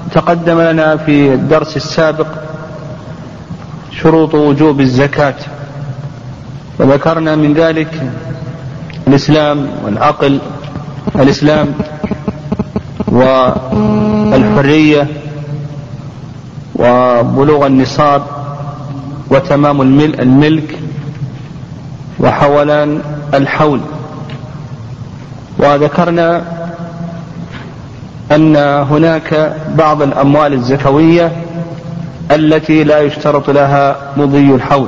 تقدم لنا في الدرس السابق شروط وجوب الزكاة، وذكرنا من ذلك الإسلام والعقل، الإسلام والحرية وبلوغ النصاب وتمام الملك وحولان الحول. وذكرنا أن هناك بعض الأموال الزكوية التي لا يشترط لها مضي الحول،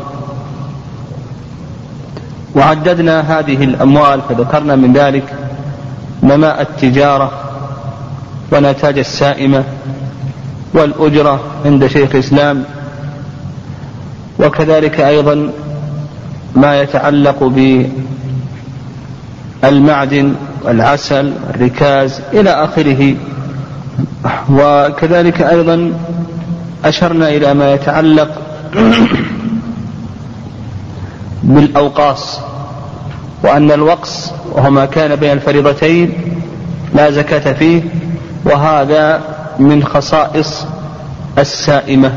وعددنا هذه الأموال فذكرنا من ذلك نماء التجارة ونتاج السائمة والأجرة عند شيخ الإسلام، وكذلك أيضا ما يتعلق بالمعدن والعسل والركاز إلى آخره. وكذلك أيضا أشرنا إلى ما يتعلق بالأوقاص، وأن الوقص وهو ما كان بين الفريضتين لا زكاة فيه، وهذا من خصائص السائمة.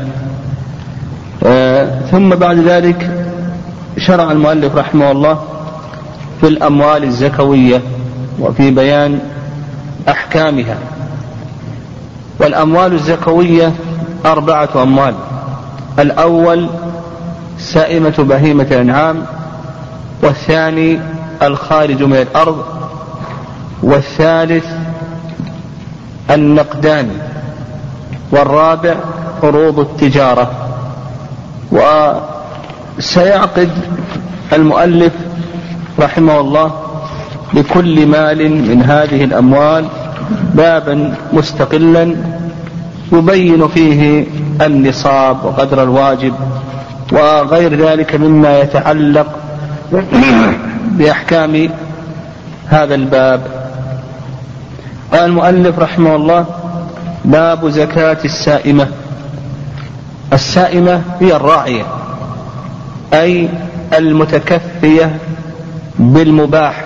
ثم بعد ذلك شرع المؤلف رحمه الله في الأموال الزكوية وفي بيان أحكامها. والأموال الزكوية 4 أموال: الأول سائمة بهيمة الأنعام، والثاني الخارج من الأرض، والثالث النقدان، والرابع عروض التجارة. وسيعقد المؤلف رحمه الله لكل مال من هذه الأموال بابا مستقلا يبين فيه النصاب وقدر الواجب وغير ذلك مما يتعلق بأحكام هذا الباب. قال المؤلف رحمه الله: باب زكاة السائمة. السائمة هي الراعية، أي المتكفية بالمباح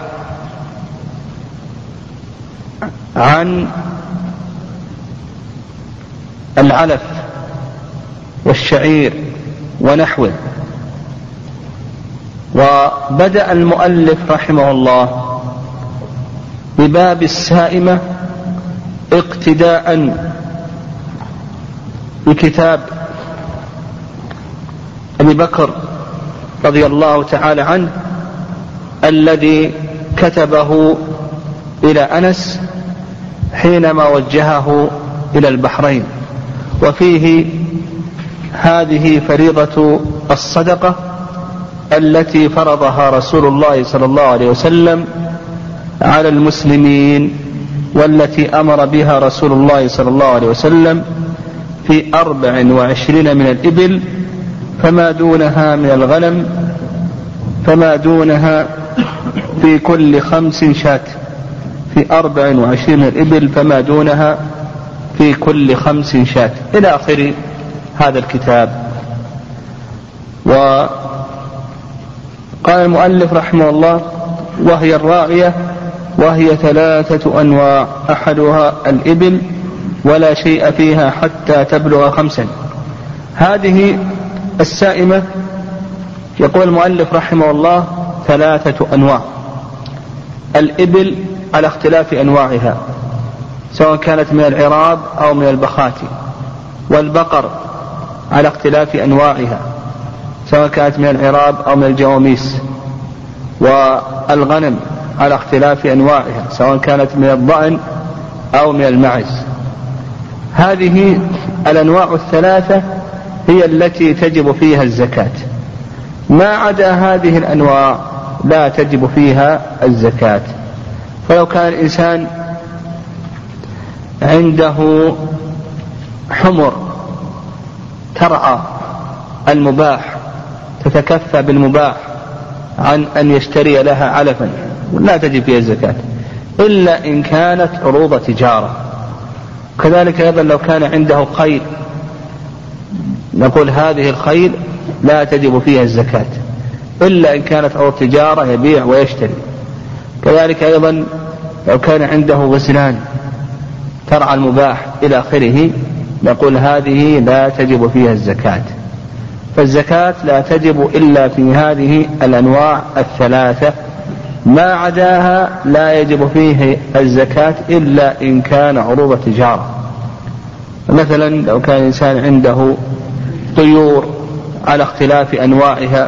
عن العلف والشعير ونحوه. وبدأ المؤلف رحمه الله بباب السائمة اقتداء بكتاب أبي بكر رضي الله تعالى عنه الذي كتبه إلى أنس حينما وجهه إلى البحرين، وفيه هذه فريضة الصدقة التي فرضها رسول الله صلى الله عليه وسلم على المسلمين، والتي أمر بها رسول الله صلى الله عليه وسلم في 24 من الإبل، فما دونها من الغنم، فما دونها في كل 5 شاة، في 24 من الإبل فما دونها في كل 5 شاة، إلى آخر هذا الكتاب. وقال المؤلف رحمه الله: وهي الراعية، وهي 3 أنواع: أحدها الإبل، ولا شيء فيها حتى تبلغ 5. هذه السائمة يقول المؤلف رحمه الله 3 أنواع: الإبل على اختلاف أنواعها سواء كانت من العراب أو من البخاتي، والبقر على اختلاف أنواعها سواء كانت من العراب أو من الجواميس، والغنم على اختلاف أنواعها سواء كانت من الضأن أو من المعز. هذه الأنواع 3 هي التي تجب فيها الزكاة، ما عدا هذه الأنواع لا تجب فيها الزكاة. فلو كان الإنسان عنده حمر ترعى المباح تتكفى بالمباح عن أن يشتري لها علفا، لا تجب فيها الزكاة إلا إن كانت عروض تجارة. كذلك أيضا لو كان عنده خيل، نقول هذه الخيل لا تجب فيها الزكاة إلا إن كانت عروض تجارة يبيع ويشتري. كذلك أيضا لو كان عنده غزلان ترعى المباح إلى آخره نقول هذه لا تجب فيها الزكاة. فالزكاة لا تجب إلا في هذه الأنواع الثلاثة، ما عداها لا يجب فيه الزكاة إلا إن كان عروض تجارة. مثلا لو كان إنسان عنده طيور على اختلاف أنواعها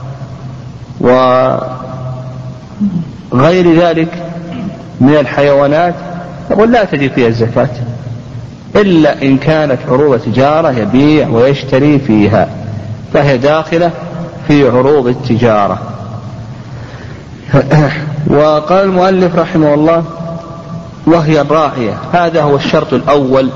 وغير ذلك من الحيوانات، نقول لا تجب فيها الزكاة إلا إن كانت عروض تجارة يبيع ويشتري فيها، فهي داخلة في عروض التجارة. وقال المؤلف رحمه الله: وهي الراعية. هذا هو الشرط الأول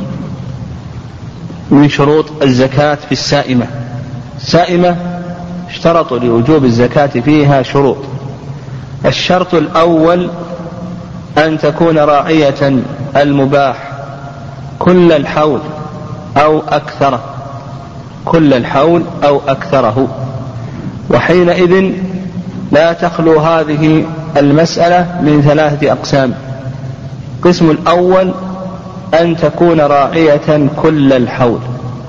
من شروط الزكاة في السائمة. السائمة اشترطوا لوجوب الزكاة فيها شروط. الشرط الأول أن تكون راعية المباح كل الحول أو أكثره، كل الحول أو أكثره. وحينئذ لا تخلو هذه المسألة من ثلاثة أقسام. القسم الأول أن تكون راعية كل الحول،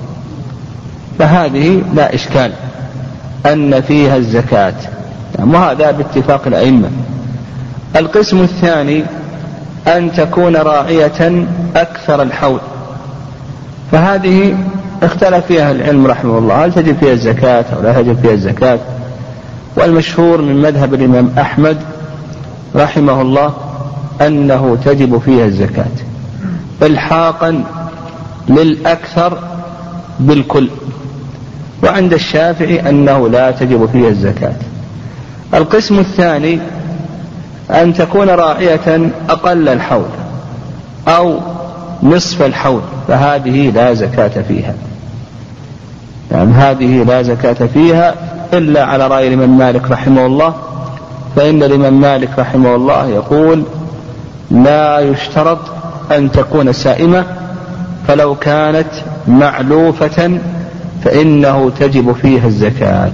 فهذه لا إشكال أن فيها الزكاة، وهذا باتفاق الأئمة. القسم الثاني أن تكون راعية أكثر الحول، فهذه اختلف فيها العلم رحمه الله، هل تجب فيها الزكاة أو لا تجب فيها الزكاة. والمشهور من مذهب الإمام أحمد رحمه الله أنه تجب فيها الزكاة إلحاقا للأكثر بالكل، وعند الشافعي أنه لا تجب فيها الزكاة. القسم الثاني أن تكون راعية أقل الحول أو نصف الحول، فهذه لا زكاة فيها، يعني هذه لا زكاة فيها إلا على رأي الإمام مالك رحمه الله، فإن الإمام مالك رحمه الله يقول: لا يشترط أن تكون سائمة، فلو كانت معلوفة فإنه تجب فيها الزكاة.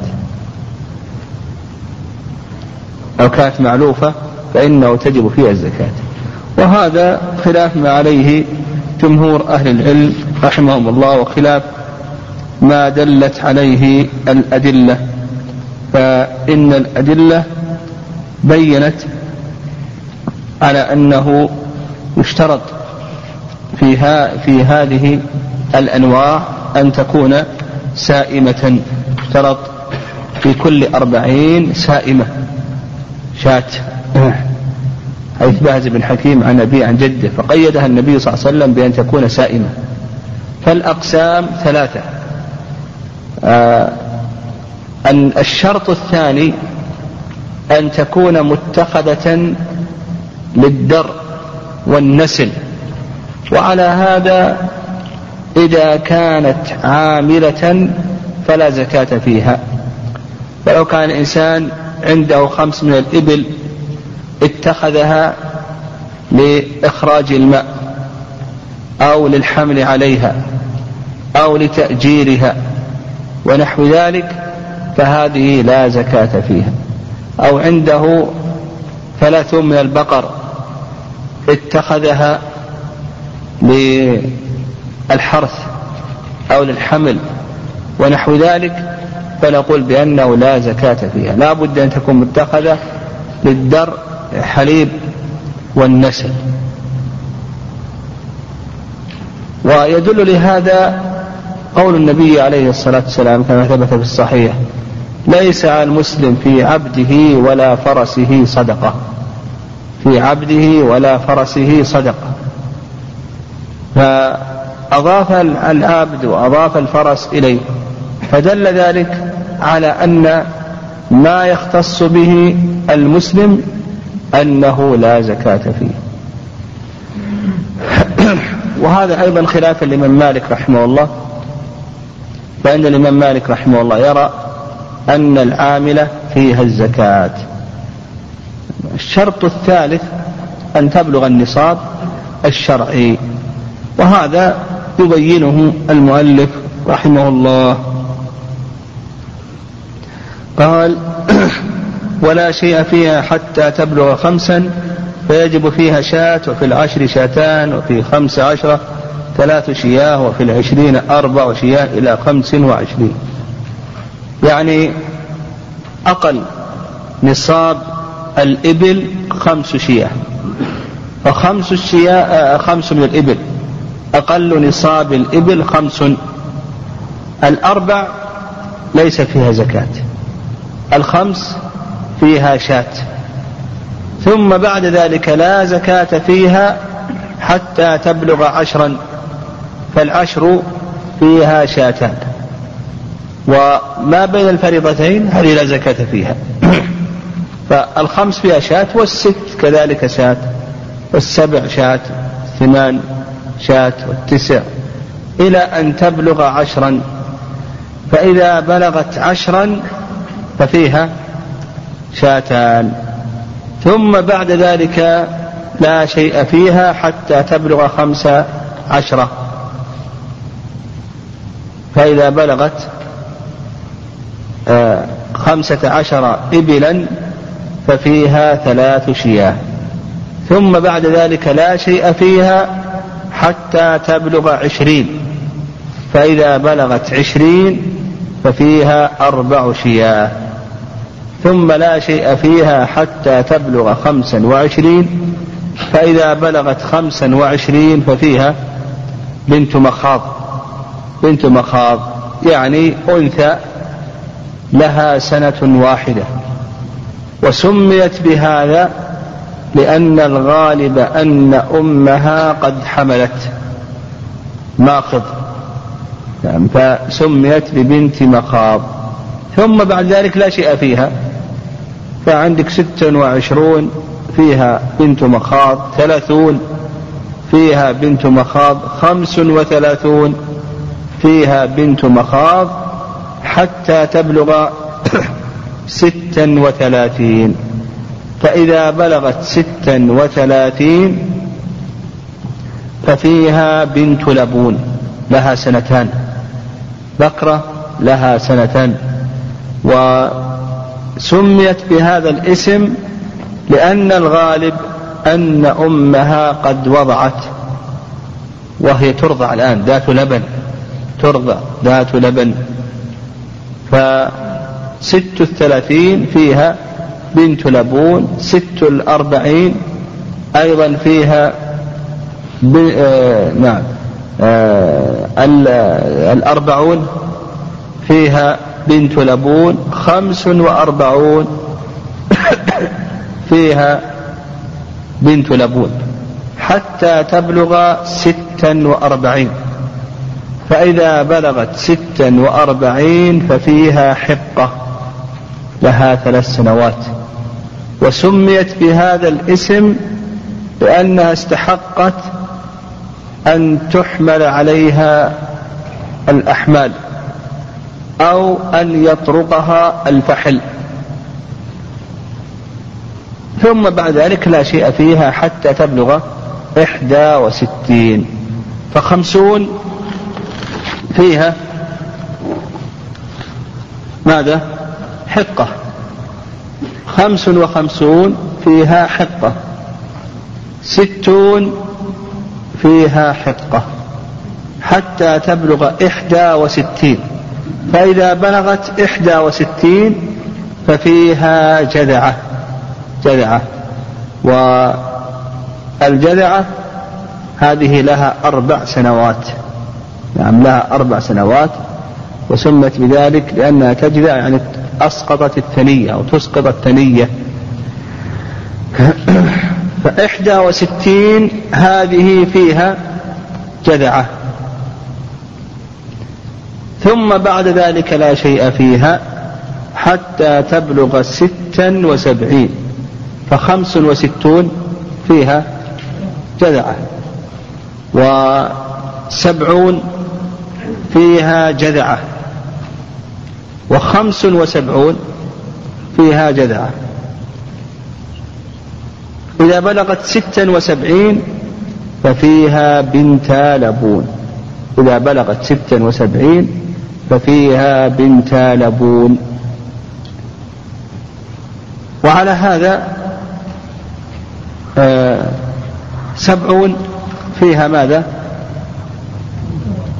لو كانت معلوفة فإنه تجب فيها الزكاة. وهذا خلاف ما عليه جمهور أهل العلم رحمهم الله، وخلاف ما دلت عليه الأدلة، فإن الأدلة بيّنت على أنه يشترط في هذه الأنواع أن تكون سائمة. يشترط في كل 40 سائمة شاة، حيث باز بن حكيم عن أبي عن جده فقيدها النبي صلى الله عليه وسلم بأن تكون سائمة. فالأقسام ثلاثة. الشرط الثاني أن تكون متخذة للدر والنسل، وعلى هذا إذا كانت عاملة فلا زكاة فيها. فلو كان إنسان عنده 5 من الإبل اتخذها لإخراج الماء أو للحمل عليها أو لتأجيرها ونحو ذلك، فهذه لا زكاة فيها. أو عنده 3 من البقر اتخذها للحرث أو للحمل ونحو ذلك، فنقول بأنه لا زكاة فيها، لا بد أن تكون متخذة للدر حليب والنسل. ويدل لهذا قول النبي عليه الصلاة والسلام كما ثبت في الصحيح: ليس على المسلم في عبده ولا فرسه صدقة، في عبده ولا فرسه صدقة. فأضاف العبد وأضاف الفرس إليه، فدل ذلك على أن ما يختص به المسلم أنه لا زكاة فيه. وهذا أيضا خلاف الإمام مالك رحمه الله، فإن الإمام مالك رحمه الله يرى أن العاملة فيها الزكاة. الشرط الثالث أن تبلغ النصاب الشرعي، وهذا يبينه المؤلف رحمه الله. قال: ولا شيء فيها حتى تبلغ 5، فيجب فيها شاة، وفي 10 شاتان، وفي 15 3 شياه، وفي 20 4 شياه إلى 25. يعني أقل نصاب الإبل 5 شياه، ف5 شياه 5 من الإبل أقل نصاب الإبل 5. 4 ليس فيها زكاة، 5 فيها شاة، ثم بعد ذلك لا زكاة فيها حتى تبلغ 10، ف10 فيها شاتان، وما بين الفريضتين هذه لا زكاة فيها. ف5 فيها شاة، وال6 كذلك شاة، وال7 شاة، 8 شاة، وال9 إلى أن تبلغ 10. فإذا بلغت 10 ففيها شاتان، ثم بعد ذلك لا شيء فيها حتى تبلغ 15. فإذا بلغت 15 إبلا ففيها 3 شياه، ثم بعد ذلك لا شيء فيها حتى تبلغ 20. فإذا بلغت 20 ففيها 4 شياه، ثم لا شيء فيها حتى تبلغ 25. فإذا بلغت 25 ففيها بنت مخاض. بنت مخاض يعني أنثى لها 1 واحدة، وسميت بهذا لأن الغالب أن أمها قد حملت ماخض، يعني فسميت ببنت مخاض. ثم بعد ذلك لا شيء فيها، فعندك 26 فيها بنت مخاض، 30 فيها بنت مخاض، 35 فيها بنت مخاض، حتى تبلغ 36. فإذا بلغت 36 ففيها بنت لبون لها 2، بكرة لها 2. وسميت بهذا الاسم لأن الغالب أن أمها قد وضعت، وهي ترضع الآن ذات لبن، ترضع ذات لبن. ف36 فيها بنت لبون، 46 أيضا فيها ال40 فيها بنت لبون، 45 فيها بنت لبون، حتى تبلغ 46. فإذا بلغت 46 ففيها حقة لها 3 سنوات، وسميت بهذا الاسم لأنها استحقت أن تحمل عليها الأحمال أو أن يطرقها الفحل. ثم بعد ذلك لا شيء فيها حتى تبلغ 61. ف50 فيها ماذا؟ حقة. 55 فيها حقة، 60 فيها حقة، حتى تبلغ 61. فإذا بلغت 61 ففيها جذعة. والجذعة هذه لها 4 سنوات، يعني لها 4 سنوات، وسمت بذلك لأنها تجذع يعني أسقطت الثنية أو تسقط الثنية. 61 هذه فيها جذعة. ثم بعد ذلك لا شيء فيها حتى تبلغ 76. ف65 فيها جذعة، و70 فيها جذعة، و75 فيها جذعة. إذا بلغت 76 ففيها بنت لبون. إذا بلغت 76 ففيها بنت لبون. وعلى هذا 70 فيها ماذا؟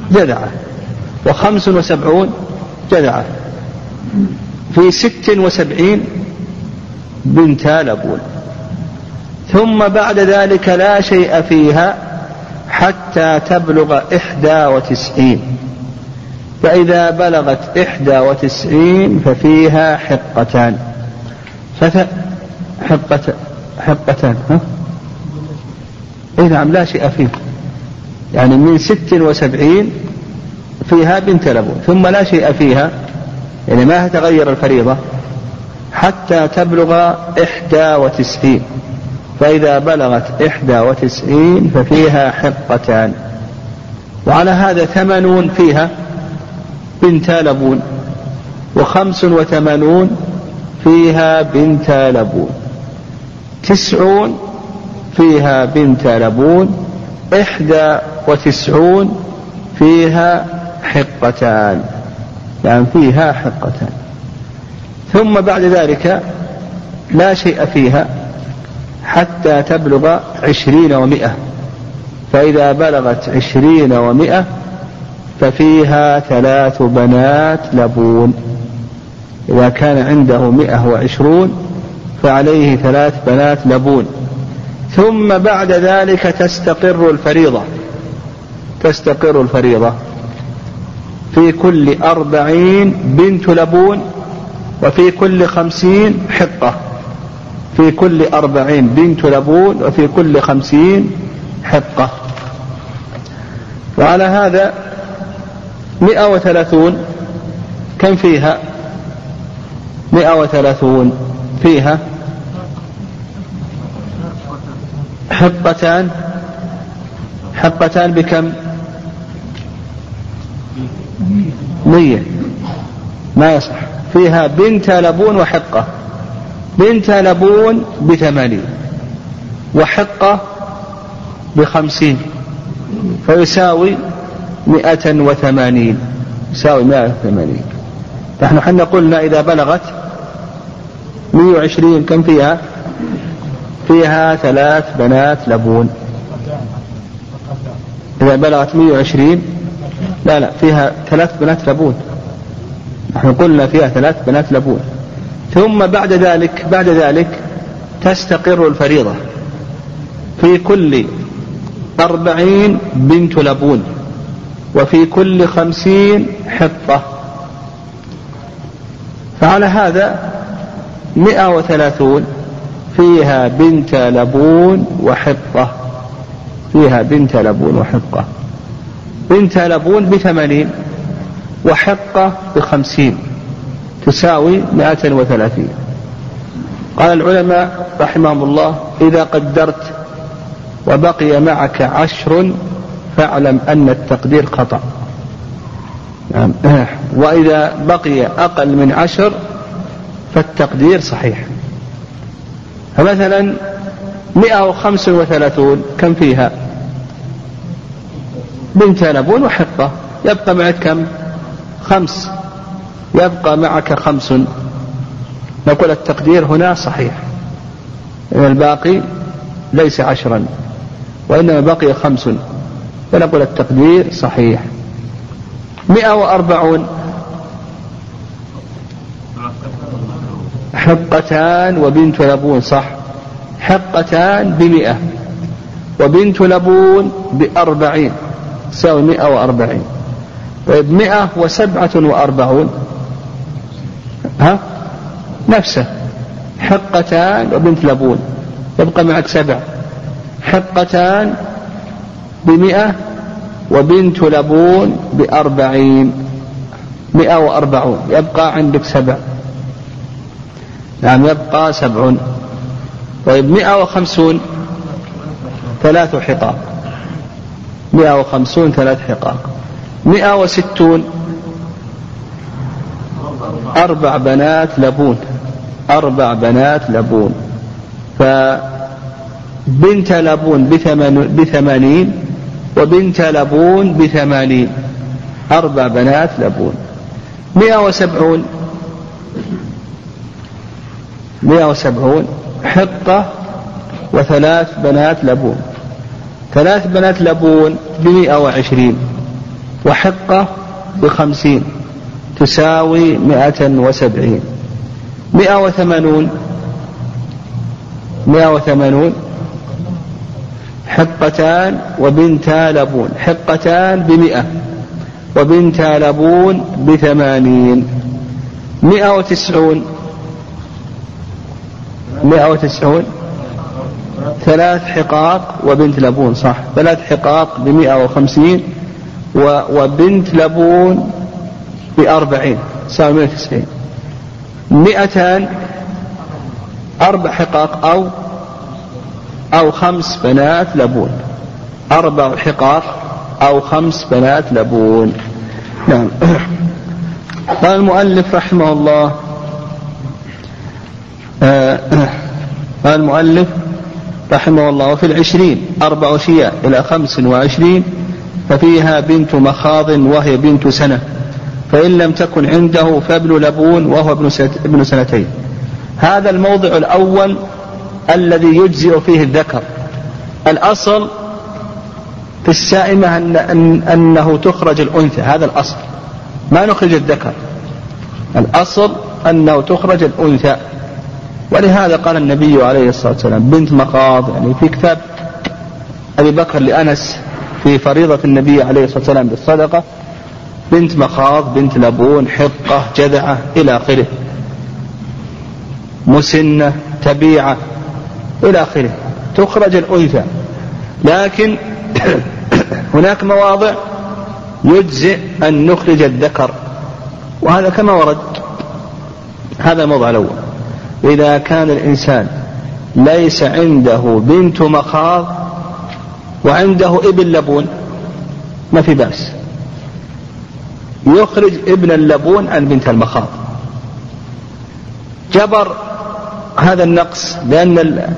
جذعة، 75 جذعة، في 76 بنتا لبون. ثم بعد ذلك لا شيء فيها حتى تبلغ 91، فإذا بلغت 91 ففيها حقتان. حقتان إيه نعم، لا شيء فيه، يعني من 76 فيها بنت لبون، ثم لا شيء فيها، يعني ما تغير الفريضة حتى تبلغ 91، فإذا بلغت 91 ففيها حقتان. وعلى هذا 80 فيها بنت لبون، 85 فيها بنت لبون، 90 فيها بنت لبون، 91 فيها حقتان، يعني فيها حقتان. ثم بعد ذلك لا شيء فيها حتى تبلغ 20 و100، فإذا بلغت 20 و100 ففيها 3 بنات لبون. إذا كان عنده 120 فعليه 3 بنات لبون. ثم بعد ذلك تستقر الفريضة في كل 40 بنت لبون، وفي كل 50 حقة، في كل 40 بنت لبون وفي كل 50 حقة. وعلى هذا 130 كم فيها؟ 130 فيها حقتان. حقتان بكم؟ 100 ما يصح. فيها بنت لبون وحقة. بنت لبون ب80 وحقة ب50، فيساوي 180. يساوي 180. نحن قلنا إذا بلغت 120 كم فيها؟ فيها 3 بنات لبون. إذا بلغت 120 لا فيها 3 بنات لبون. نحن قلنا فيها 3 بنات لبون. ثم بعد ذلك تستقر الفريضة في كل 40 بنت لبون، وفي كل 50 حقة. فعلى هذا 130 فيها بنت لبون وحقة. فيها بنت لبون وحقة. بنت لبون ب80 وحقة ب50 تساوي 130. قال العلماء رحمهم الله: إذا قدرت وبقي معك 10 فاعلم أن التقدير خطأ. وإذا بقي أقل من 10 فالتقدير صحيح. فمثلا 135 كم فيها؟ بنت لبون وحقة، يبقى معك كم؟ 5. يبقى معك 5. نقول التقدير هنا صحيح، إن الباقي ليس 10 وإنما بقي 5، فنقول التقدير صحيح. 140 حقتان وبنت لبون، صح، حقتان ب100 وبنت لبون ب40 تساوي 140. طيب 147 نفسه، حقتان وبنت لبون، يبقى معك 7. حقتان ب100 وبنت لبون ب40، 140 يبقى عندك 7. نعم يبقى 7. طيب 150 3 حقاق، 150 3 حقاق. 160 4 بنات لبون، 4 بنات لبون. فبنت لبون ب80 وبنت لبون ب80، 4 بنات لبون. 170 حقة و3 بنات لبون. 3 بنات لبون ب120 وحقة ب50 تساوي 170. 180 حقتان وبنتا لبون. حقتان ب100 وبنتا لبون ب80. 190 3 حقاق وبنت لبون. صح، 3 حقاق ب150 وبنت لبون ب40 تساوي 190. 200 4 حقاق أو 5 بنات لبون. 4 حقاق أو 5 بنات لبون. نعم. قال المؤلف رحمه الله وفي 20 4 أشياء إلى 25 ففيها بنت مخاض وهي بنت سنة، فإن لم تكن عنده فابن لبون وهو ابن سنتين. هذا الموضع الأول الذي يجزئ فيه الذكر. الأصل في السائمة أنه تخرج الأنثى، هذا الأصل، ما نخرج الذكر. الأصل أنه تخرج الأنثى، ولهذا قال النبي عليه الصلاة والسلام بنت مخاض، يعني في كتاب أبي بكر لأنس في فريضة النبي عليه الصلاة والسلام بالصدقة، بنت مخاض، بنت لبون، حقة، جذعة إلى آخره، مسنة، تبيعة إلى آخره، تخرج الأنثى. لكن هناك مواضع يجزئ أن نخرج الذكر، وهذا كما ورد. هذا الموضع الأول: إذا كان الإنسان ليس عنده بنت مخاض وعنده ابن لبون ما في بأس، يخرج ابن اللبون عن بنت المخاض. جبر هذا النقص لأن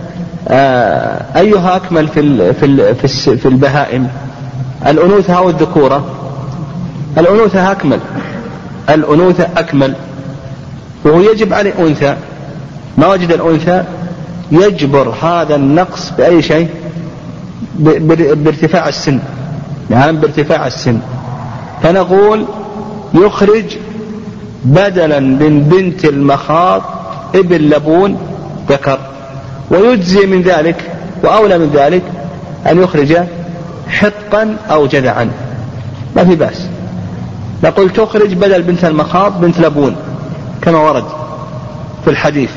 أيها أكمل في البهائم، الأنوثة أو الذكورة؟ الأنوثة أكمل، الأنوثة أكمل، وهو يجب عليه أنثى. ما وجد الأنثى يجبر هذا النقص بأي شيء؟ بارتفاع السن، يعني بارتفاع السن. فنقول يخرج بدلا من بنت المخاض ابن لبون ذكر، ويجزي من ذلك وأولى من ذلك أن يخرج حقا أو جذعا، ما في بأس. نقول تخرج بدل بنت المخاض بنت لبون كما ورد في الحديث.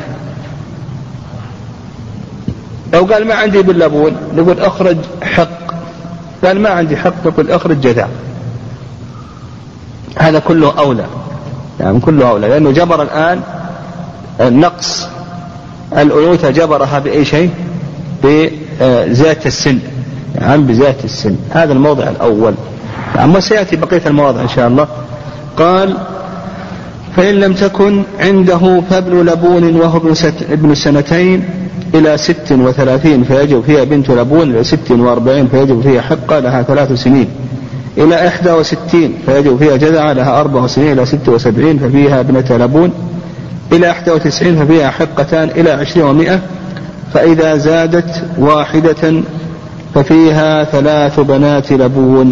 لو قال ما عندي ابن لبون نقول اخرج حق، قال ما عندي حق نقول اخرج جذع. هذا كله أولى، يعني كله أولى، لأنه جبر الآن النقص الأنوثة، جبرها بأي شيء؟ بزيادة السن، يعني بزيادة السن. هذا الموضع الأول، أما سيأتي بقية المواضع إن شاء الله. قال فإن لم تكن عنده فابن لبون وهو ابن سنتين إلى 36 فيجب فيها بنت لبون، إلى 46 فيجب فيها حقة لها 3 سنين، إلى 61 فيجب فيها جذعة لها 4 سنين، إلى 76 ففيها ابنة لبون، إلى 91 ففيها حقتان، إلى 20 و100 فإذا زادت واحدة ففيها 3 بنات لبون.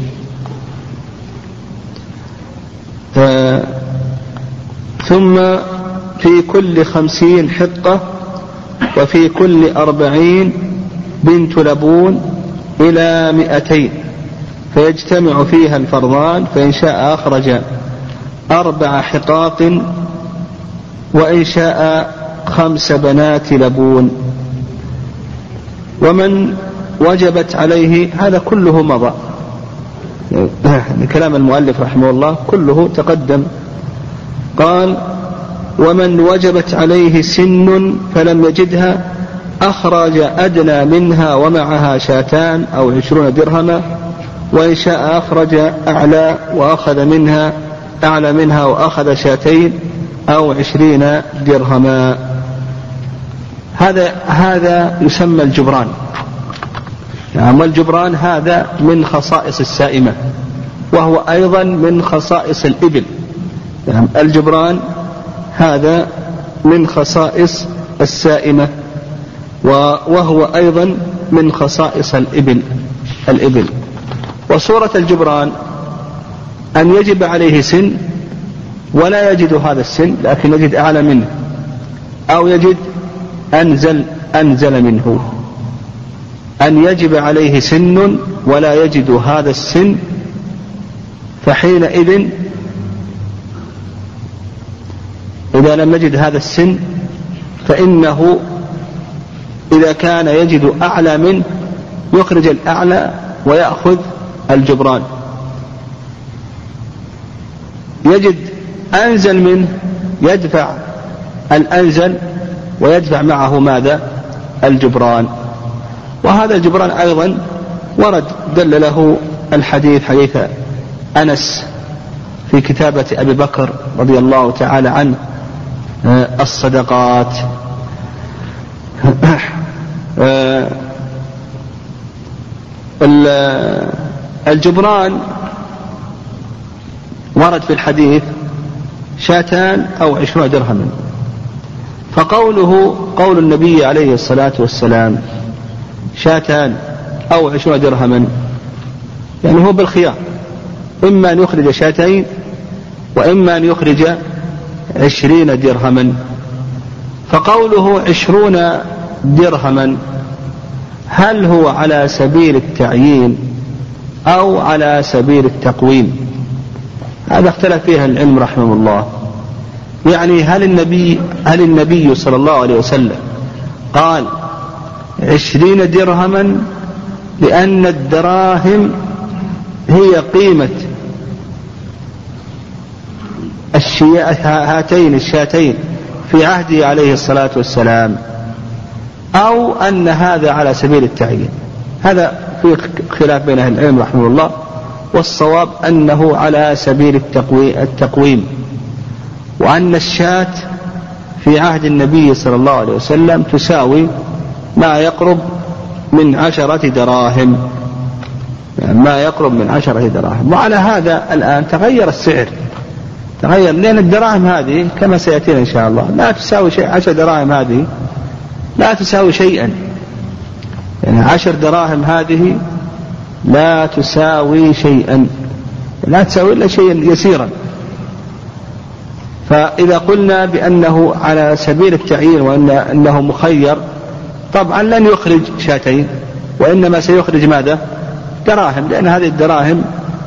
ثم في كل 50 حقة، وفي كل 40 بنت لبون إلى 200 فيجتمع فيها الفرضان، فإن شاء أخرج 4 حقاق، وإن شاء 5 بنات لبون. ومن وجبت عليه، هذا كله مضى، كلام المؤلف رحمه الله كله تقدم. قال ومن وجبت عليه سن فلم يجدها أخرج أدنى منها ومعها 2 أو 20 درهما، وإن شاء أخرج أعلى وأخذ منها أعلى منها وأخذ 2 أو 20 درهما. هذا يسمى الجبران. يعني الجبران هذا من خصائص السائمة، وهو أيضا من خصائص الإبل. يعني الجبران هذا من خصائص السائمة، وهو أيضا من خصائص الإبل. وصورة الجبران أن يجب عليه سن ولا يجد هذا السن لكن يجد أعلى منه، أو يجد أنزل منه. أن يجب عليه سن ولا يجد هذا السن، فحينئذ إذا لم يجد هذا السن فإنه إذا كان يجد أعلى منه يخرج الأعلى ويأخذ الجبران، يجد أنزل منه يدفع الأنزل ويدفع معه ماذا؟ الجبران. وهذا الجبران أيضا ورد دل له الحديث، حديث أنس في كتابة أبي بكر رضي الله تعالى عنه الصدقات. الجبران ورد في الحديث 200 أو 20 درهما، فقوله قول النبي عليه الصلاة والسلام 200 أو 20 درهما يعني هو بالخيار، إما أن يخرج 200 وإما أن يخرج 20 درهما. فقوله 20 درهما هل هو على سبيل التعيين أو على سبيل التقويم؟ هذا اختلف فيها العلم رحمه الله. يعني هل النبي صلى الله عليه وسلم قال 20 درهما لأن الدراهم هي قيمة هاتين الشاتين في عهده عليه الصلاة والسلام، أو أن هذا على سبيل التعيين؟ هذا في خلاف بين أهل العلم رحمه الله، والصواب أنه على سبيل التقويم، وأن الشاة في عهد النبي صلى الله عليه وسلم تساوي ما يقرب من 10 دراهم، يعني ما يقرب من 10 دراهم. وعلى هذا الآن تغير السعر، تغير، لأن الدراهم هذه كما سيأتينا إن شاء الله لا تساوي شيء. 10 دراهم هذه لا تساوي شيئا، يعني 10 دراهم هذه لا تساوي شيئا، لا تساوي إلا شيئا يسيرا. فإذا قلنا بأنه على سبيل التعيين وأنه مخير، طبعا لن يخرج 200 وإنما سيخرج ماذا؟ دراهم، لأن هذه الدراهم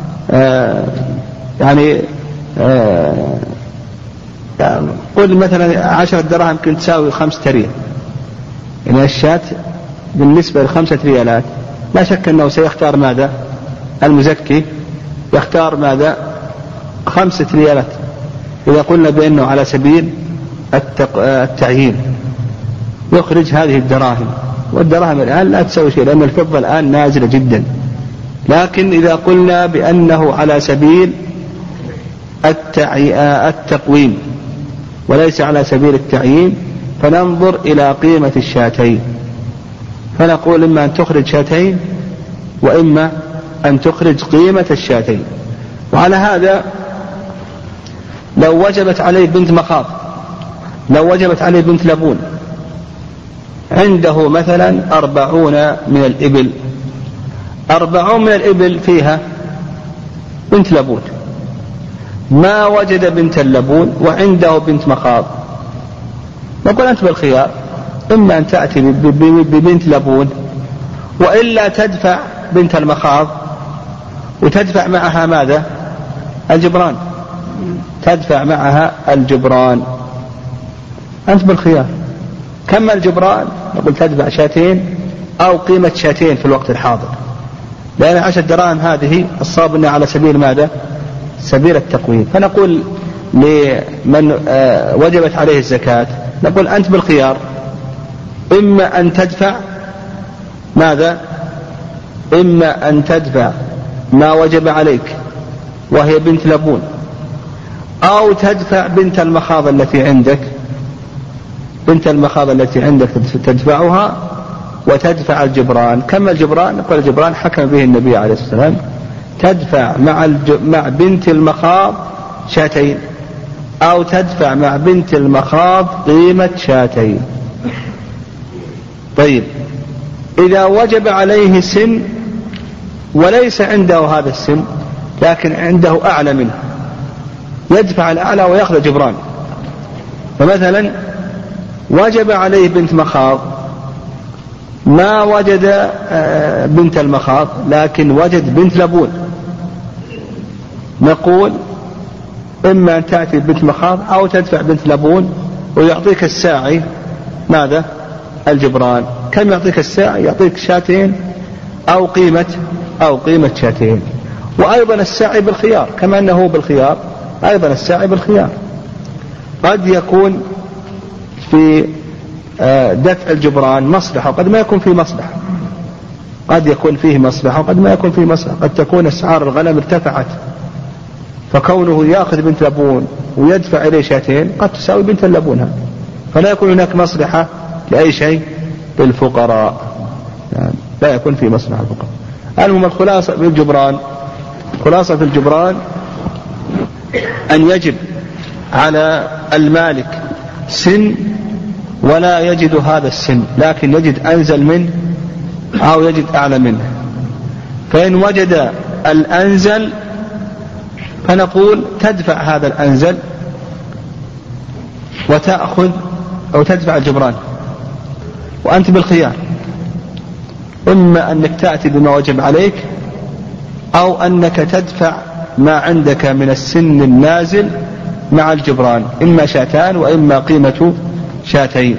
قل مثلا 10 دراهم كنت تساوي 5 ريال، يعني الشاة بالنسبة ل5 ريالات لا شك أنه سيختار ماذا؟ المزكي يختار ماذا؟ 5 ريالات إذا قلنا بأنه على سبيل التعيين، يخرج هذه الدراهم. والدراهم الآن لا تساوي شيء لأن الفضة الآن نازلة جدا. لكن إذا قلنا بأنه على سبيل التقويم وليس على سبيل التعيين، فننظر إلى قيمة الشاتين، فنقول إما أن تخرج 200 وإما أن تخرج قيمة الشاتين. وعلى هذا لو وجبت عليه بنت مخاض، لو وجبت عليه بنت لبون، عنده مثلا 40 من الإبل، 40 من الإبل فيها بنت لبون، ما وجد بنت اللبون وعنده بنت مخاض، نقول أنت بالخيار، إما أن تأتي ببنت لبون وإلا تدفع بنت المخاض وتدفع معها ماذا؟ الجبران، تدفع معها الجبران، أنت بالخيار. كم الجبران؟ نقول تدفع 200 أو قيمة 200 في الوقت الحاضر، لأن 10 دراهم هذه الصواب أنها على سبيل ماذا؟ سبيل التقويم. فنقول لمن وجبت عليه الزكاة، نقول أنت بالخيار، إما أن تدفع ماذا؟ إما أن تدفع ما وجب عليك وهي بنت لبون، أو تدفع بنت المخاض التي عندك، بنت المخاض التي عندك تدفعها وتدفع الجبران. كما الجبران؟ نقول الجبران حكم به النبي عليه الصلاة والسلام، تدفع مع بنت المخاض 200 أو تدفع مع بنت المخاض قيمة 200. طيب، إذا وجب عليه سن وليس عنده هذا السن، لكن عنده أعلى منه، يدفع الأعلى ويأخذ جبران. فمثلا وجب عليه بنت مخاض، ما وجد بنت المخاض لكن وجد بنت لبون، نقول إما أن تأتي بنت مخاض أو تدفع بنت لبون ويعطيك الساعي ماذا؟ الجبران. كم يعطيك الساعي؟ يعطيك شاتين أو قيمة شاتين. وأيضا الساعي بالخيار، كما أنه بالخيار أيضا الساعي بالخيار. قد يكون في دفع الجبران مصلحة وقد ما يكون فيه مصلحة، قد يكون فيه مصلحة وقد ما يكون فيه مصلحة. قد تكون أسعار الغنم ارتفعت، فكونه يأخذ بنت لبون ويدفع إليه شاتين قد تساوي بنت اللبون هذا، فلا يكون هناك مصلحة لأي شيء للفقراء، يعني لا يكون فيه مصلحة الفقراء. المهم الخلاصة في الجبران، خلاصة في الجبران أن يجب على المالك سن ولا يجد هذا السن، لكن يجد أنزل منه أو يجد أعلى منه. فإن وجد الأنزل فنقول تدفع هذا الأنزل وتأخذ أو تدفع الجبران، وأنت بالخيار، إما أنك تأتي بما وجب عليك أو أنك تدفع ما عندك من السن النازل مع الجبران، إما شاتان وإما قيمة شاتين.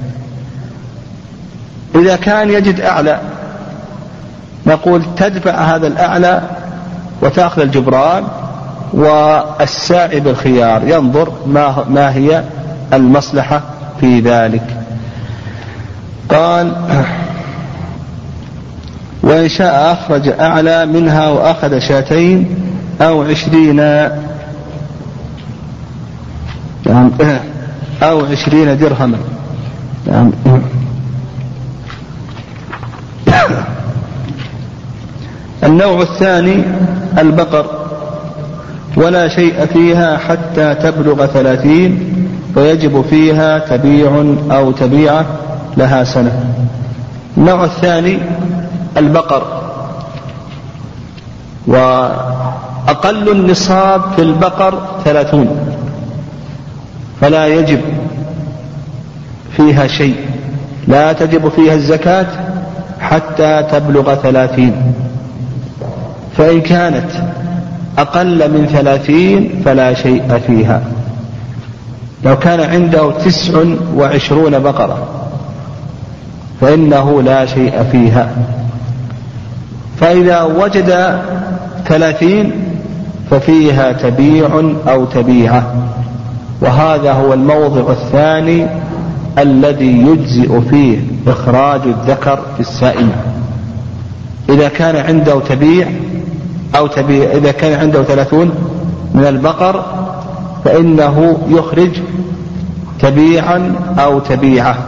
إذا كان يجد أعلى نقول تدفع هذا الأعلى وتأخذ الجبران، والساعي بالخيار ينظر ما هي المصلحة في ذلك. قال وإن شاء أخرج أعلى منها وأخذ شاتين أو 20 درهما. النوع الثاني البقر، ولا شيء فيها حتى تبلغ 30 فيجب فيها تبيع أو تبيعة لها سنة. النوع الثاني البقر، وأقل النصاب في البقر 30، فلا يجب فيها شيء، لا تجب فيها الزكاة حتى تبلغ 30. فإن كانت أقل من 30 فلا شيء فيها. لو كان عنده 29 بقرة فإنه لا شيء فيها. فإذا وجد 30 ففيها تبيع أو تبيعة، وهذا هو الموضع الثاني الذي يجزئ فيه إخراج الذكر في السائمة. إذا كان عنده تبيع أو تبيع، إذا كان عنده 30 من البقر فإنه يخرج تبيعا أو تبيعة.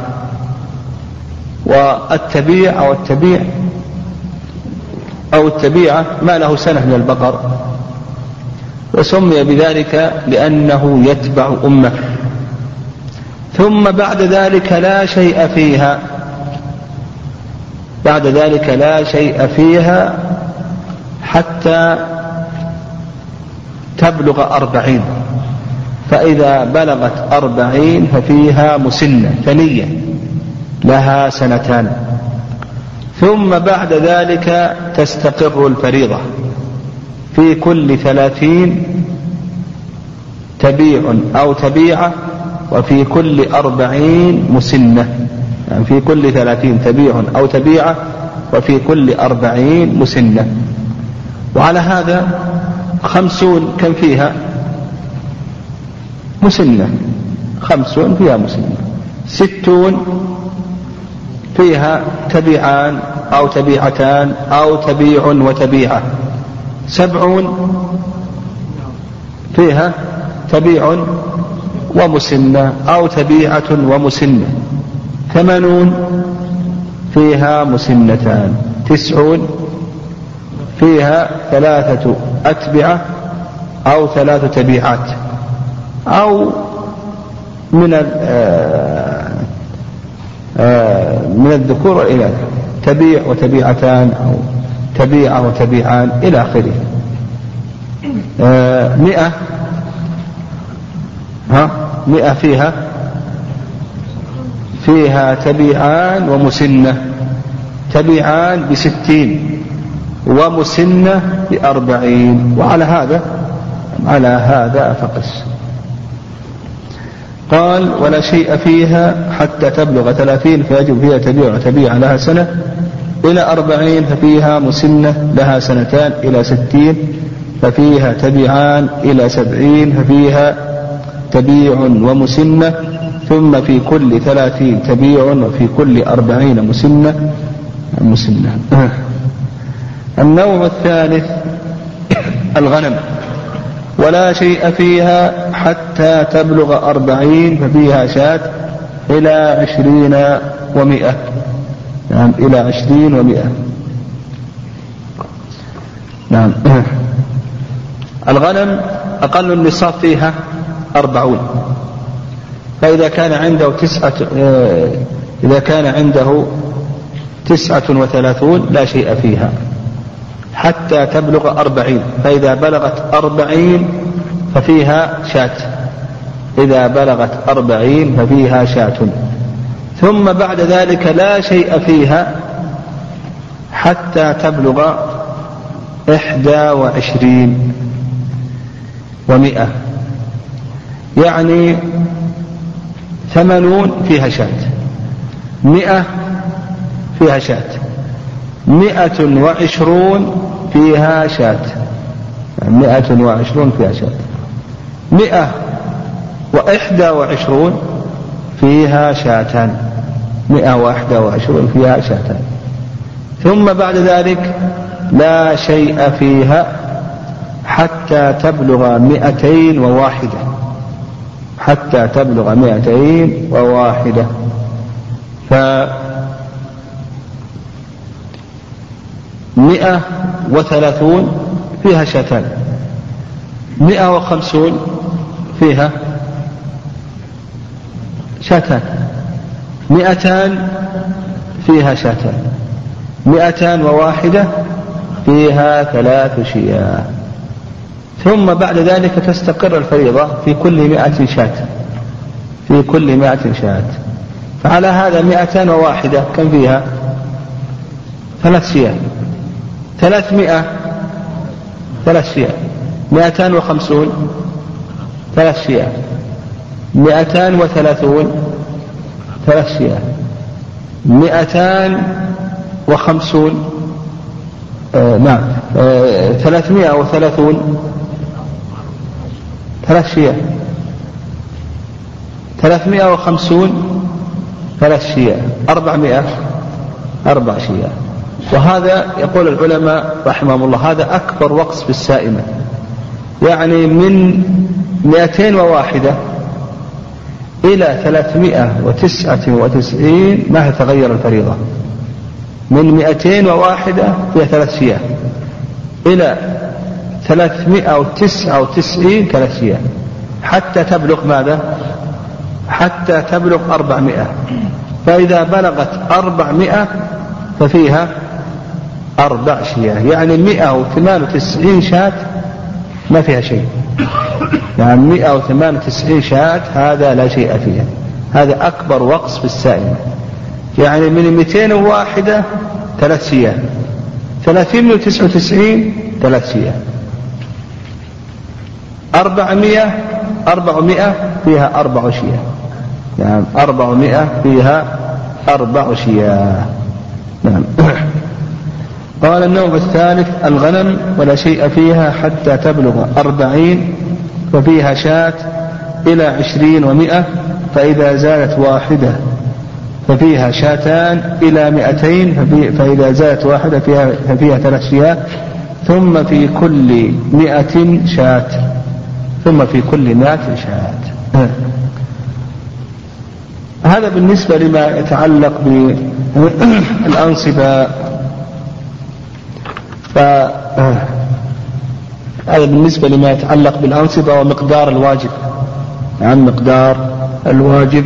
والتبيع أو التبيعة ما له سنة من البقر، وسمي بذلك لأنه يتبع أمه. ثم بعد ذلك لا شيء فيها، بعد ذلك لا شيء فيها حتى تبلغ 40. فإذا بلغت 40 ففيها مسنة ثنية لها 2 سنة. ثم بعد ذلك تستقر الفريضة، في كل 30 تبيع أو تبيعة، وفي كل 40 مسنة. يعني في كل 30 تبيع أو تبيعة، وفي كل 40 مسنة. وعلى هذا 50 كم فيها مسنة؟ 50 فيها مسنة. 60 فيها تبيعان أو تبيعتان أو تبيع وتبيعة. 70 فيها تبيع ومسنة أو تبيعة ومسنة. 80 فيها مسنتان. 90 فيها 3 أتبعة أو 3 تبيعات، أو من الذكور والإناث تبيع وتبيعتان أو تبيعة وتبيعان إلى آخره. 100 فيها تبيعان ومسنة. تبيعان ب60 ومسنة ب40، وعلى هذا فقس. قال ولا شيء فيها حتى تبلغ 30 فيجب فيها تبيع لها سنة، إلى 40 ففيها مسنة لها سنتان، إلى 60 ففيها تبيعان، إلى 70 ففيها تبيع ومسنة، ثم في كل 30 تبيع وفي كل 40 مسنة. النوع الثالث الغنم. ولا شيء فيها حتى تبلغ 40 ففيها شاة، إلى 20 و100. نعم، إلى 20 و100. نعم. الغنم أقل النصاب فيها 40، فإذا كان عنده 39 لا شيء فيها حتى تبلغ 40، فإذا بلغت 40 ففيها شاة. إذا بلغت 40 ففيها شاة. ثم بعد ذلك لا شيء فيها حتى تبلغ 21 و100، يعني 80 فيها شاة، 100 فيها شاة، 120 فيها شاة، 120 فيها شاة، 121 فيها شاتان، 121 فيها شاتان. ثم بعد ذلك لا شيء فيها حتى تبلغ 201، حتى تبلغ 201. 130 فيها شاتان، 150 فيها شاتان، 200 فيها شاتان، 201 فيها 3 شياه. ثم بعد ذلك تستقر الفريضة في كل 100 شاة، في كل 100 شاة. فعلى هذا 201 كم فيها؟ 3 شياه. 300 3 شياه. 250 3 شياه. 230 3 شياه. 250 نعم 330 3 شياه. 350 3 شياه. 400 4 شياه. وهذا يقول العلماء رحمهم الله هذا أكبر وقص في السائمة، يعني من 201 إلى 399 ما تغير الفريضة. من 201 فيها 3 شياه إلى 399 3 شياه، حتى تبلغ ماذا؟ حتى تبلغ 400. فإذا بلغت 400 ففيها 4 شياه، يعني 198 شاة ما فيها شيء، يعني 198 شاة هذا لا شيء فيها. هذا أكبر وقص في السائمة، يعني من 201 3 شياه، 399 3 شياه، 400 فيها 4 شياه، يعني 400 فيها 4 شياه. نعم. قال النوع الثالث الغنم. ولا شيء فيها حتى تبلغ 40 ففيها شاة، إلى 20 و100، فإذا زادت 1 ففيها شاتان، إلى 200 فإذا زادت 1 ففيها 3 شياه، ثم في كل 100 شاة، ثم في كل 100 شاة. هذا بالنسبة لما يتعلق بالأنصبة. هذا بالنسبة لما يتعلق بالأنصبة ومقدار الواجب، عن مقدار الواجب.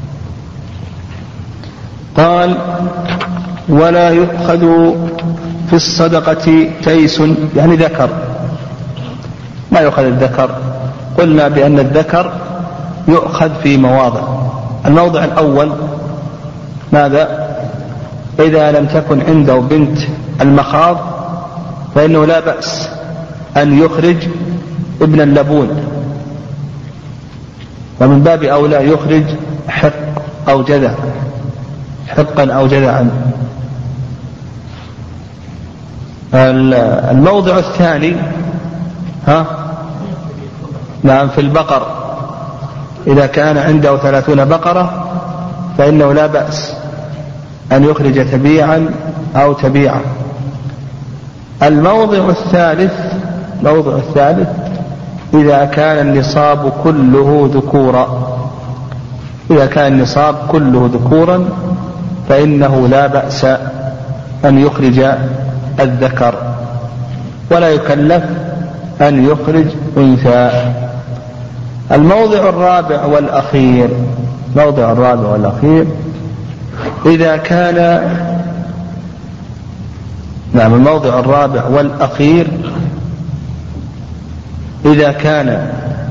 قال ولا يؤخذ في الصدقة تيس يعني ذكر، ما يؤخذ الذكر. قلنا بأن الذكر يؤخذ في مواضع. الموضع الأول ماذا؟ إذا لم تكن عنده بنت المخاض فإنه لا بأس أن يخرج ابن اللبون، ومن باب أولى يخرج حق أو جذع، حقا أو جذعا. الموضع الثاني نعم في البقر، إذا كان عنده 30 بقرة فإنه لا بأس أن يخرج تبيعا أو تبيعا. الموضع الثالث إذا كان النصاب كله ذكورا، إذا كان النصاب كله ذكورا فإنه لا بأس أن يخرج الذكر، ولا يكلف أن يخرج أنثى. الموضع الرابع والأخير إذا كان الموضع الرابع والأخير إذا كان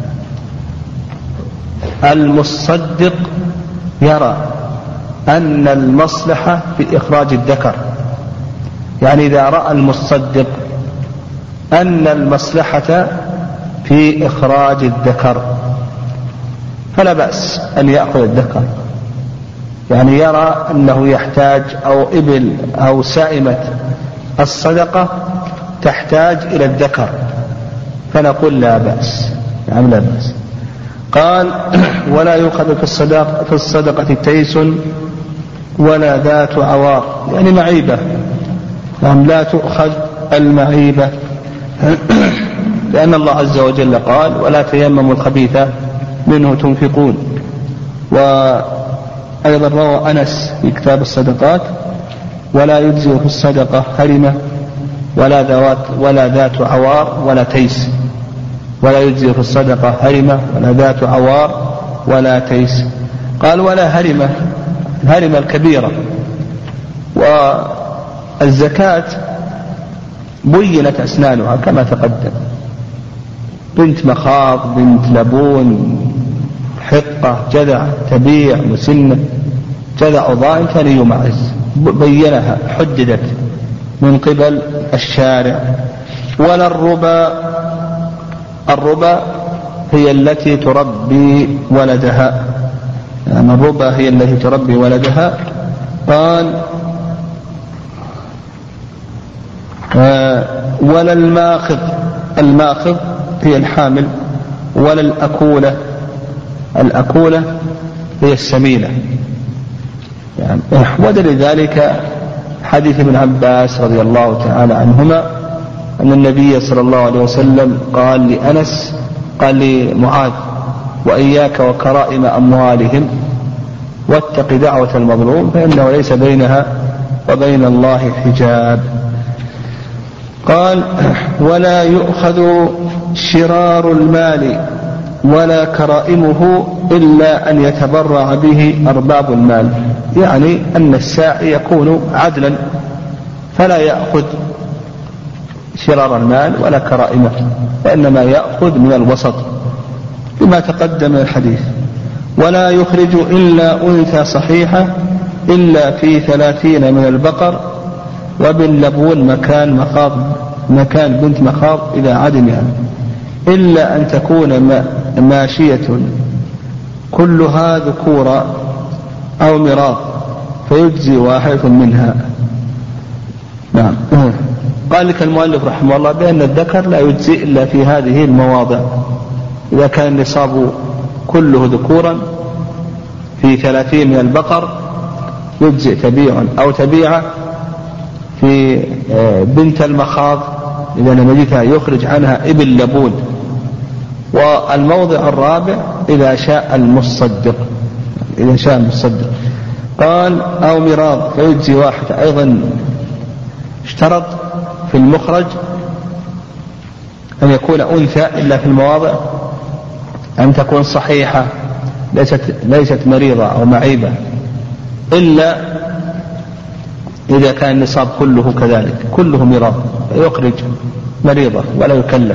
المصدق يرى أن المصلحة في إخراج الذكر، يعني إذا رأى المصدق أن المصلحة في إخراج الذكر فلا بأس أن يأخذ الذكر، يعني يرى أنه يحتاج أو إبل أو سائمة الصدقة تحتاج إلى الذكر فنقول لا بأس، يعني لا بأس. قال ولا يؤخذ في الصدقة تيس ولا ذات عوار، يعني معيبة، يعني لا تؤخذ المعيبة، لأن الله عز وجل قال ولا تيمموا الخبيث منه تنفقون. وأيضا روى أنس في كتاب الصدقات ولا يجزئ في الصدقة هرمة ولا ذات عوار ولا تيس، ولا يجزئ في الصدقة هرمة ولا ذات عوار ولا تيس. قال ولا هرمة، الهرمة الكبيرة. والزكاة بينت أسنانها كما تقدم، بنت مخاض، بنت لبون، حقة، جذع، تبيع، مسنة، جذع ضائن كان يمعز، بينها حددت من قبل الشارع. ولا الربا هي التي تربي ولدها، يعني الربا هي التي تربي ولدها. قال ولا الماخذ هي الحامل، ولا الأكولة هي السمينة، يعني ودل ذلك حديث ابن عباس رضي الله تعالى عنهما أن النبي صلى الله عليه وسلم قال لأنس، قال لمعاذ وإياك وكرائم أموالهم واتق دعوة المظلوم فإنه ليس بينها وبين الله حجاب. قال ولا يؤخذ شرار المال ولا كرائمه إلا أن يتبرع به أرباب المال، يعني أن الساعي يكون عدلا فلا يأخذ شرار المال ولا كرائمه، وإنما يأخذ من الوسط لما تقدم الحديث. ولا يخرج إلا أنثى صحيحة إلا في 30 من البقر وباللبون مكان بنت مخاض إذا عدمها، إلا أن تكون ماشية كلها ذكورا أو مراض فيجزي واحد منها. نعم. قال لك المؤلف رحمه الله بأن الذكر لا يجزي إلا في هذه المواضع، إذا كان النصاب كله ذكورا في 30 من البقر يجزئ تبيع أو تبيعة، في بنت المخاض إذا لم يجدها يخرج عنها ابن لبون. والموضع الرابع إذا شاء المصدق، قال أو مراض فيجزي واحد. أيضا اشترط في المخرج أن يكون أنثى إلا في المواضع أن تكون صحيحة ليست مريضة أو معيبة، إلا إذا كان النصاب كله كذلك كله مرض يخرج مريضة ولا يكلف.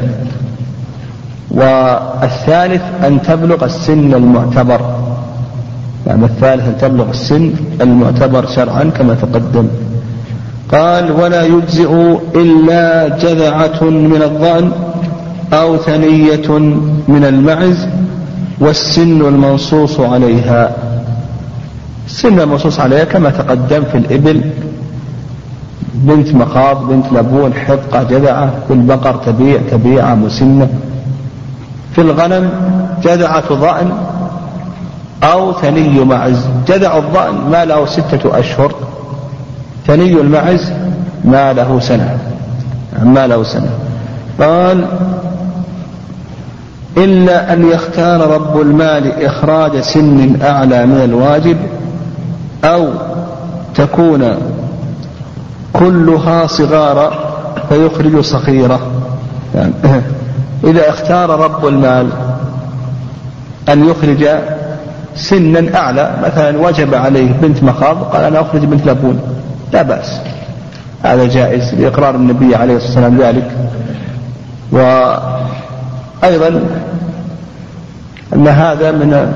والثالث أن تبلغ السن المعتبر، يعني الثالث أن تبلغ السن المعتبر شرعا كما تقدم. قال ولا يجزئ إلا جذعة من الضأن أو ثنية من المعز والسن المنصوص عليها. السن المنصوص عليها كما تقدم في الإبل بنت مخاض، بنت لبون، حقة، جذعة. في البقر تبيعة مسنة. في الغنم جذعة ضأن أو ثني معز. جذع الضأن ما له 6 أشهر، ثني المعز ما له سنة. قال إلا أن يختار رب المال إخراج سن أعلى من الواجب أو تكون كلها صغارا فيخرج صغيرة. يعني إذا اختار رب المال أن يخرج سنا أعلى، مثلا وجب عليه بنت مخاض قال أنا أخرج بنت لبون، لا بأس، هذا جائز لإقرار النبي عليه الصلاة والسلام ذلك. وأيضا أن هذا من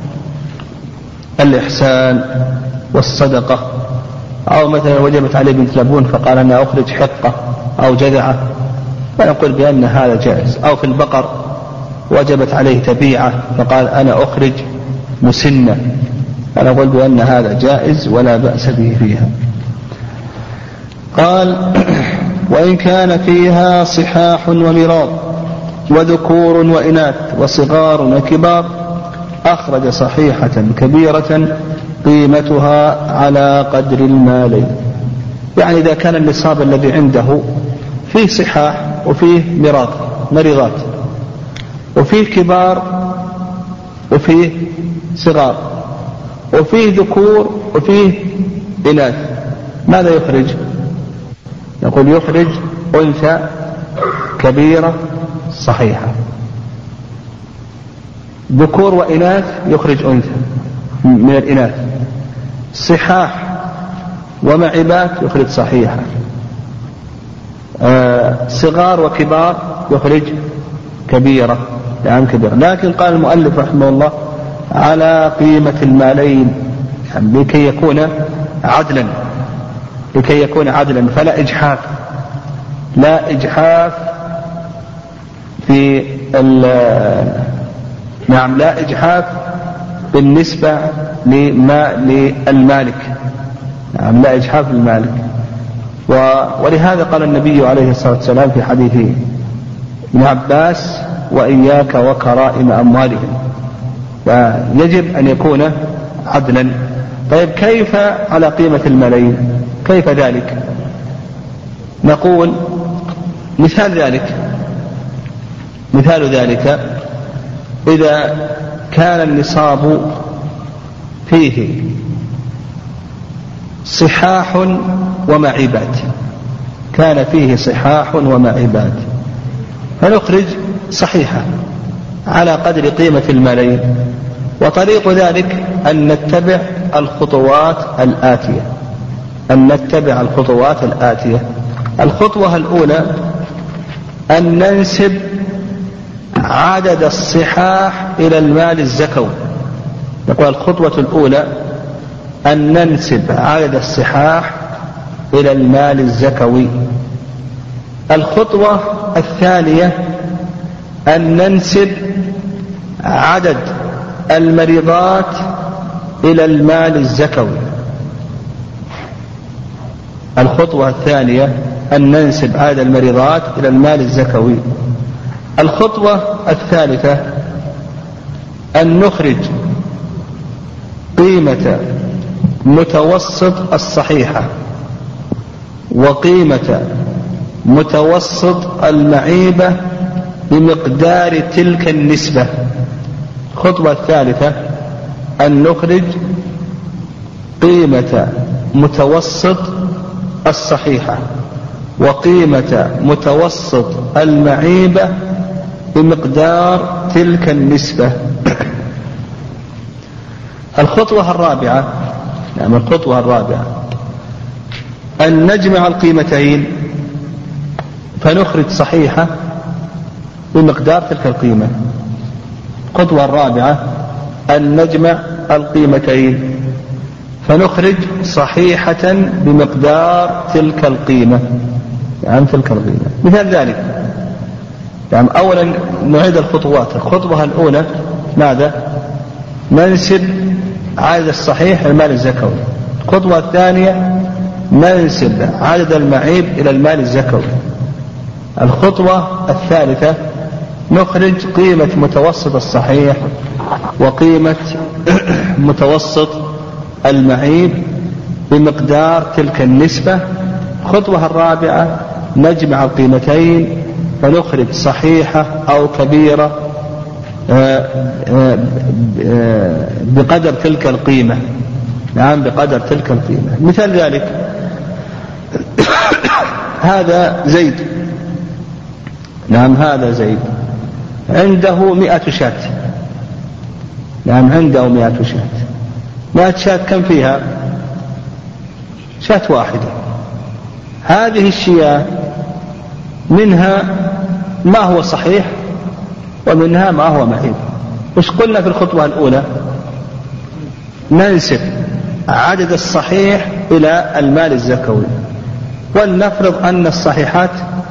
الإحسان والصدقة. أو مثلا وجبت عليه بنت لبون فقال أنا أخرج حقة أو جذعة، فنقول بأن هذا جائز. أو في البقر وجبت عليه تبيعة فقال أنا أخرج مسنة، فنقول بأن هذا جائز ولا بأس به فيها. قال وإن كان فيها صحاح ومراض وذكور وإناث وصغار وكبار أخرج صحيحة كبيرة قيمتها على قدر المالين. يعني إذا كان النصاب الذي عنده فيه صحاح وفيه مريضات وفيه كبار وفيه صغار وفيه ذكور وفيه إناث، ماذا يخرج؟ يقول يخرج أنثى كبيرة صحيحة. ذكور وإناث يخرج أنثى من الإناث. صحاح ومعبات يخرج صحيحة. صغار وكبار يخرج كبيرة، يعني كبيرة. لكن قال المؤلف رحمه الله على قيمة المالين، يعني لكي يكون عدلا فلا إجحاف، لا إجحاف في لا إجحاف بالنسبة للمالك، لا إجحاف للمالك. ولهذا قال النبي عليه الصلاة والسلام في حديث ابن عباس وإياك وكرائم أموالهم، فيجب أن يكون عدلا. طيب كيف على قيمة الملايين؟ كيف ذلك؟ نقول مثال ذلك إذا كان النصاب فيه صحاح ومعيبات، كان فيه صحاح ومعيبات، فنخرج صحيحة على قدر قيمة الملايين. وطريق ذلك أن نتبع الخطوات الآتية. الخطوة الأولى أن ننسب عدد الصحاح إلى المال الزكوي. نقول الخطوة الأولى أن ننسب عدد الصحاح إلى المال الزكوي. الخطوة الثانية أن ننسب عدد المريضات إلى المال الزكوي. الخطوة الثانية أن ننسب عدد المريضات إلى المال الزكوي. الخطوة الثالثة أن نخرج قيمة متوسط الصحيحة وقيمة متوسط المعيبة بمقدار تلك النسبة. الخطوة الثالثة أن نخرج قيمة متوسط الصحيحة وقيمة متوسط المعيبة بمقدار تلك النسبة. الخطوة الرابعة أن نجمع القيمتين فنخرج صحيحة بمقدار تلك القيمة. الخطوة الرابعة أن نجمع القيمتين فنخرج صحيحة بمقدار تلك القيمة، يعني تلك القيمة. مثال ذلك، يعني أولا نعيد الخطوات. الخطوة الأولى ماذا؟ ننسب عدد الصحيح المال الزكوي. الخطوة الثانية ننسب عدد المعيب إلى المال الزكوي. الخطوة الثالثة نخرج قيمة متوسط الصحيح وقيمة متوسط المعيب بمقدار تلك النسبة. الخطوة الرابعة نجمع القيمتين فنخرج صحيحة أو كبيرة بقدر تلك القيمة. نعم، بقدر تلك القيمة. مثال ذلك، هذا زيد، نعم هذا زيد عنده 100 شاة. نعم عنده 100 شاة. 100 شاة كم فيها؟ شاة واحدة. هذه الشياه منها ما هو صحيح ومنها ما هو معيب. وش قلنا في الخطوة الأولى؟ ننسب عدد الصحيح إلى المال الزكوي. ولنفرض أن الصحيحات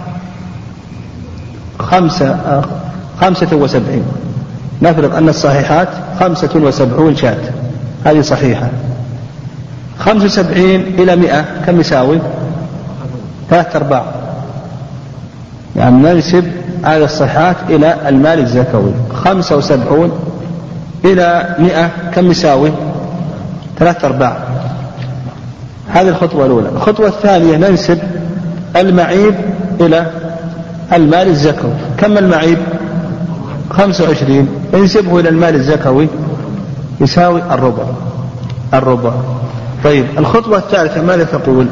75. نفرض أن الصحيحات 75 شاة، هذه صحيحة. 75 إلى 100 كم يساوي؟ 3/4. يعني ننسب عدد الصحيحات إلى المال الزكوي. 75 إلى 100 كم يساوي؟ 3/4. هذه الخطوة الأولى. الخطوة الثانية ننسب المعيب إلى المال الزكوي. كم المعيب؟ 25. انسبه إلى المال الزكوي يساوي الربع. طيب الخطوة الثالثة ماذا تقول؟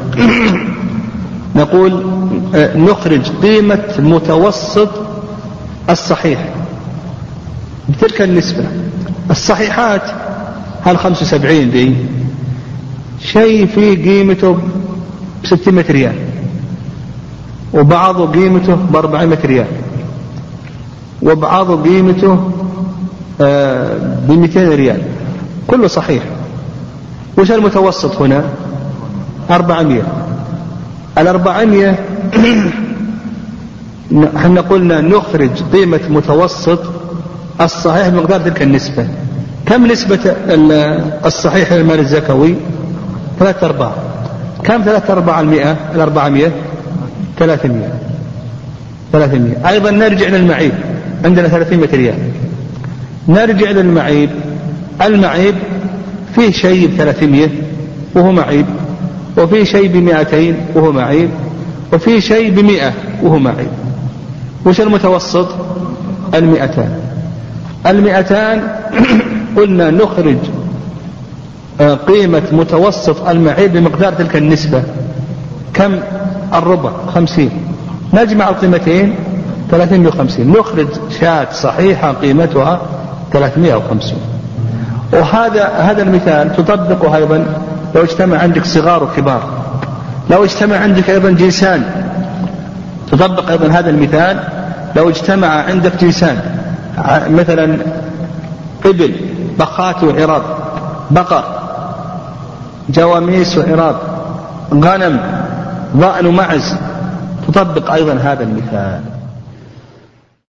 نقول نخرج قيمة متوسط الصحيح بتلك النسبة. الصحيحات هل 75 دي شيء في قيمته ب600 ريال، وبعضه قيمته ب400 ريال، وبعضه قيمته ب200 ريال، كله صحيح. وش المتوسط هنا؟ 400. 400 احنا قلنا نخرج قيمة متوسط الصحيح بمقدار تلك النسبة. كم نسبة الصحيح للمال الزكوي؟ 3/4. كم 3/4 المئة؟ 400 300. أيضا نرجع للمعيب، عندنا 300 ريال. نرجع للمعيب. المعيب فيه شيء ب300 وهو معيب، وفيه شيء ب200 وهو معيب، وفيه شيء ب100 وهو معيب. وش المتوسط؟ 200. قلنا نخرج قيمة متوسط المعيب بمقدار تلك النسبة. كم؟ الربع، 50. نجمع القيمتين 350. نخرج شاة صحيحة قيمتها 350. وهذا المثال تطبقه أيضا لو اجتمع عندك صغار وكبار. لو اجتمع عندك أيضا جنسان تطبق أيضا هذا المثال. لو اجتمع عندك جنسان مثلا إبل، بخات وعراض، بقر، جواميس وعراض، غنم، ضأن ومعز، تطبق أيضا هذا المثال.